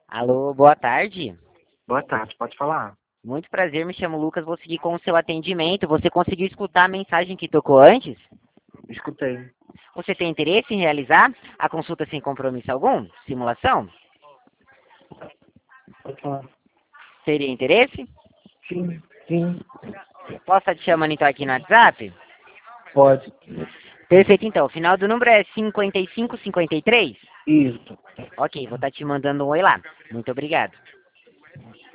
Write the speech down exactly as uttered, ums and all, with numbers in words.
Alô, boa tarde. Boa tarde, pode falar. Muito prazer, me chamo Lucas, vou seguir com o seu atendimento. Você conseguiu escutar a mensagem que tocou antes? Escutei. Você tem interesse em realizar a consulta sem compromisso algum? Simulação? Pode falar. Teria interesse? Sim, sim, Posso estar te chamando então aqui no WhatsApp? pode. Perfeito, então. O final do número é cinquenta e cinco cinquenta e três? Isso. Ok, vou estar te mandando um oi lá. Muito obrigado.